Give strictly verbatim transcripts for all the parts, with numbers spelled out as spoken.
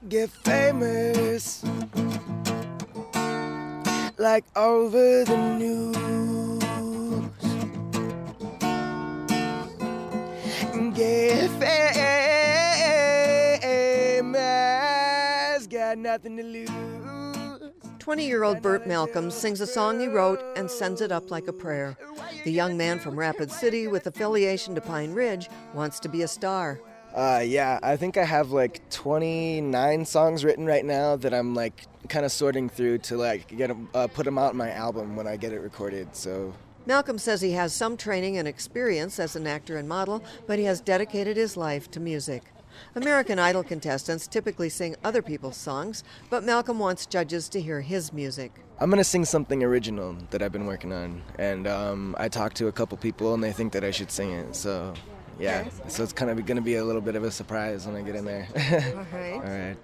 get famous, like over the news. Get famous, got nothing to lose. twenty-year-old Burt Malcolm sings a song he wrote and sends it up like a prayer. The young man from Rapid City with affiliation to Pine Ridge wants to be a star. Uh, yeah, I think I have like twenty-nine songs written right now that I'm like kind of sorting through to like get 'em, uh, put them out in my album when I get it recorded. So Malcolm says he has some training and experience as an actor and model, but he has dedicated his life to music. American Idol contestants typically sing other people's songs, but Malcolm wants judges to hear his music. I'm going to sing something original that I've been working on, and um, I talked to a couple people and they think that I should sing it, so yeah. Okay. So it's kind of going to be a little bit of a surprise when I get in there. All right. All right.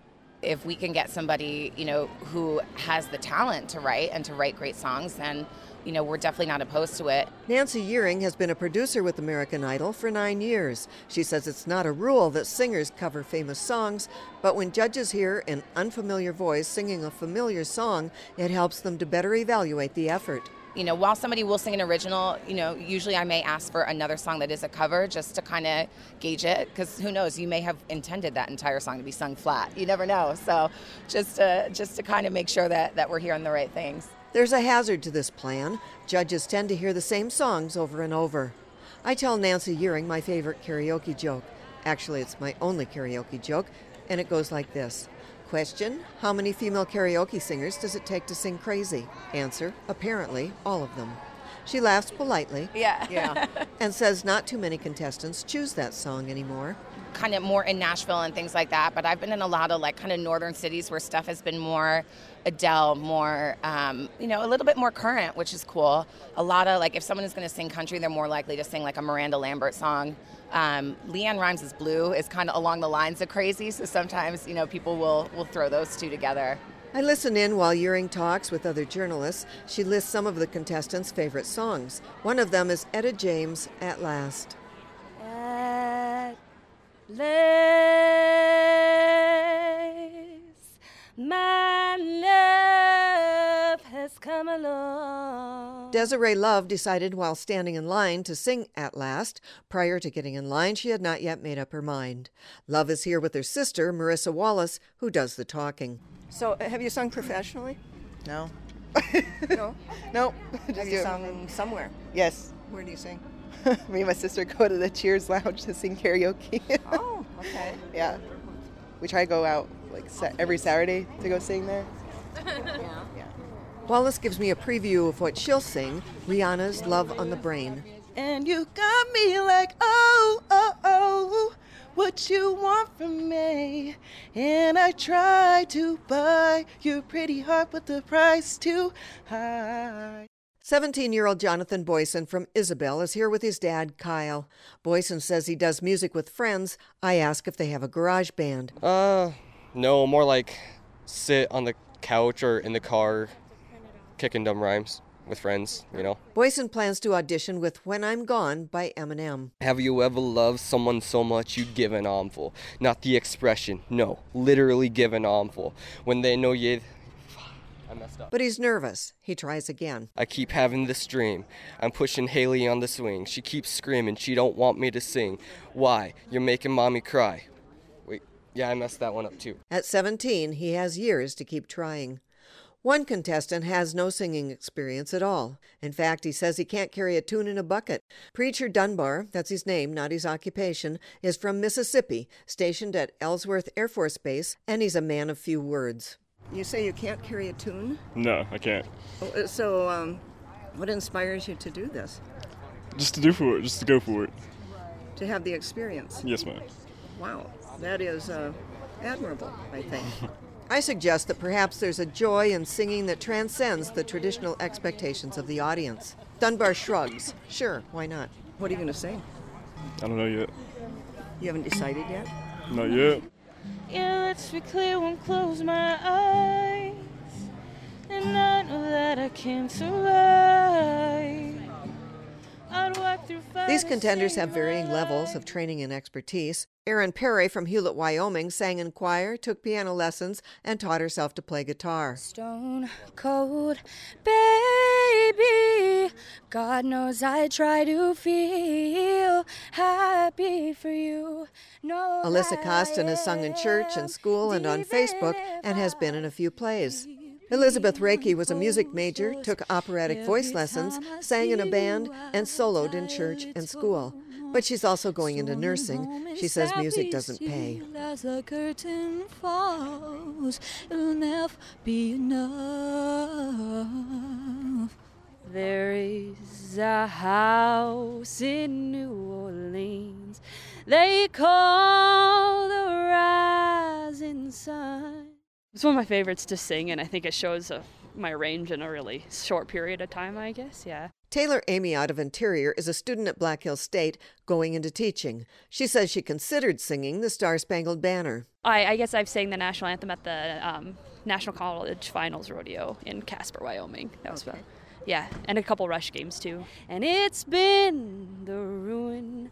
If we can get somebody, you know, who has the talent to write and to write great songs, then you know, we're definitely not opposed to it. Nancy Yearing has been a producer with American Idol for nine years. She says it's not a rule that singers cover famous songs, but when judges hear an unfamiliar voice singing a familiar song, it helps them to better evaluate the effort. You know, while somebody will sing an original, you know, usually I may ask for another song that is a cover just to kind of gauge it, because who knows, you may have intended that entire song to be sung flat. You never know. So just to, just to kind of make sure that, that we're hearing the right things. There's a hazard to this plan. Judges tend to hear the same songs over and over. I tell Nancy Yearing my favorite karaoke joke. Actually, it's my only karaoke joke, and it goes like this. Question, how many female karaoke singers does it take to sing Crazy? Answer, apparently, all of them. She laughs politely. Yeah. Yeah. And says not too many contestants choose that song anymore. Kind of more in Nashville and things like that, but I've been in a lot of like kind of northern cities where stuff has been more Adele, more, um, you know, a little bit more current, which is cool. A lot of like, if someone is going to sing country, they're more likely to sing like a Miranda Lambert song. Um, LeAnn Rimes' Blue is kind of along the lines of Crazy, so sometimes, you know, people will, will throw those two together. I listen in while Yearing talks with other journalists. She lists some of the contestants' favorite songs. One of them is Etta James' At Last. At last, my love has come along. Desiree Love decided while standing in line to sing At Last. Prior to getting in line, she had not yet made up her mind. Love is here with her sister, Marissa Wallace, who does the talking. So, have you sung professionally? No. No? No. Have you sung somewhere? Yes. Where do you sing? Me and my sister go to the Cheers Lounge to sing karaoke. Oh, okay. Yeah. We try to go out like every Saturday to go sing there. Yeah. Yeah. Wallace gives me a preview of what she'll sing, Rihanna's Love on the Brain. And you got me like, oh, oh, oh, what you want from me. And I try to buy your pretty heart, but the price too high. seventeen-year-old Jonathan Boyson from Isabel is here with his dad, Kyle. Boyson says he does music with friends. I ask if they have a garage band. Uh, no, more like sit on the couch or in the car, kicking dumb rhymes with friends, you know. Boyson plans to audition with When I'm Gone by Eminem. Have you ever loved someone so much you give an armful? Not the expression, no, literally give an armful. When they know you... I messed up. But he's nervous. He tries again. I keep having this dream. I'm pushing Haley on the swing. She keeps screaming. She don't want me to sing. Why? You're making mommy cry. Wait, yeah, I messed that one up too. At seventeen, he has years to keep trying. One contestant has no singing experience at all. In fact, he says he can't carry a tune in a bucket. Preacher Dunbar, that's his name, not his occupation, is from Mississippi, stationed at Ellsworth Air Force Base, and he's a man of few words. You say you can't carry a tune? No, I can't. So, um, what inspires you to do this? Just to do for it, just to go for it. To have the experience? Yes, ma'am. Wow, that is uh, admirable, I think. I suggest that perhaps there's a joy in singing that transcends the traditional expectations of the audience. Dunbar shrugs. Sure, why not? What are you going to sing? I don't know yet. You haven't decided yet? Not yet. Yeah, let's be clear when close my eyes, and I know that I can survive. I'd wipe through These fire contenders have sing varying levels right. of training and expertise. Erin Perry from Hewlett, Wyoming, sang in choir, took piano lessons, and taught herself to play guitar. Stone cold, baby. God knows I try to feel happy for you. No, Alyssa Costin has sung in church and school and on Facebook and has been in a few plays. Elizabeth Reiki was a music major, took operatic voice lessons, sang in a band, and soloed in church and school. But she's also going into nursing. She says music doesn't pay. As the curtain falls, it'll never be enough. There is a house in New Orleans they call the Rising Sun. It's one of my favorites to sing, and I think it shows uh, my range in a really short period of time, I guess, yeah. Taylor Amy out of Interior is a student at Black Hills State going into teaching. She says she considered singing the Star-Spangled Banner. I, I guess I've sang the national anthem at the um, National College Finals Rodeo in Casper, Wyoming. That was Okay. fun. Yeah, and a couple Rush games, too. And it's been the ruin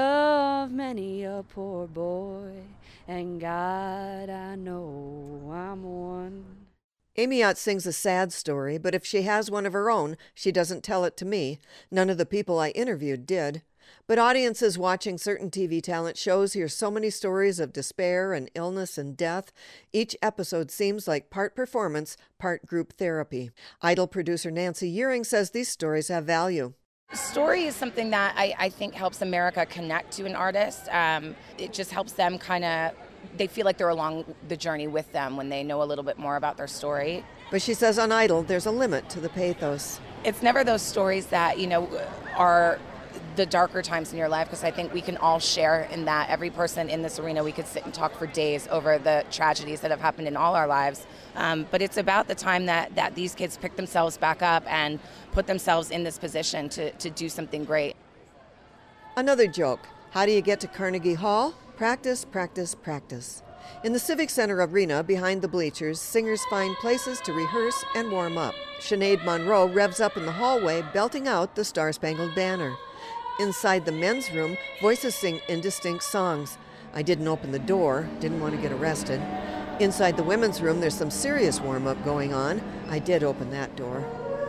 of many a poor boy, and God, I know I'm one. Amy Ott sings a sad story, but if she has one of her own, she doesn't tell it to me. None of the people I interviewed did. But audiences watching certain T V talent shows hear so many stories of despair and illness and death. Each episode seems like part performance, part group therapy. Idol producer Nancy Uring says these stories have value. Story is something that I, I think helps America connect to an artist. Um, it just helps them kind of, they feel like they're along the journey with them when they know a little bit more about their story. But she says on Idol, there's a limit to the pathos. It's never those stories that, you know, are the darker times in your life, because I think we can all share in that. Every person in this arena, we could sit and talk for days over the tragedies that have happened in all our lives. Um, but it's about the time that, that these kids pick themselves back up and put themselves in this position to, to do something great. Another joke. How do you get to Carnegie Hall? Practice, practice, practice. In the Civic Center arena, behind the bleachers, singers find places to rehearse and warm up. Sinead Monroe revs up in the hallway, belting out the Star-Spangled Banner. Inside the men's room, voices sing indistinct songs. I didn't open the door, didn't want to get arrested. Inside the women's room, there's some serious warm-up going on. I did open that door.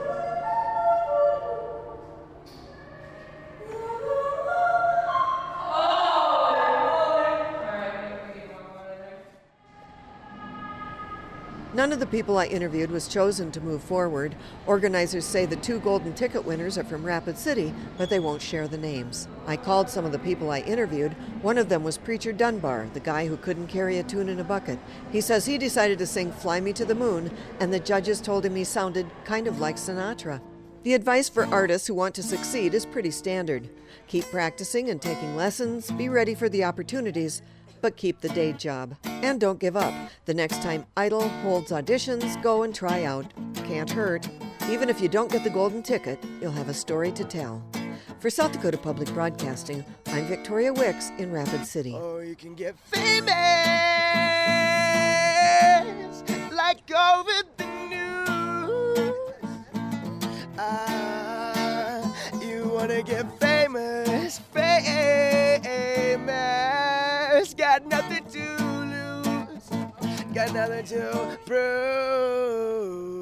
None of the people I interviewed was chosen to move forward. Organizers say the two golden ticket winners are from Rapid City, but they won't share the names. I called some of the people I interviewed. One of them was Preacher Dunbar, the guy who couldn't carry a tune in a bucket. He says he decided to sing Fly Me to the Moon, and the judges told him he sounded kind of like Sinatra. The advice for artists who want to succeed is pretty standard. Keep practicing and taking lessons, be ready for the opportunities, but keep the day job. And don't give up. The next time Idol holds auditions, go and try out. Can't hurt. Even if you don't get the golden ticket, you'll have a story to tell. For South Dakota Public Broadcasting, I'm Victoria Wicks in Rapid City. Oh, you can get famous like over the news. Ah, you wanna get famous, famous. Got nothing to lose, got nothing to prove.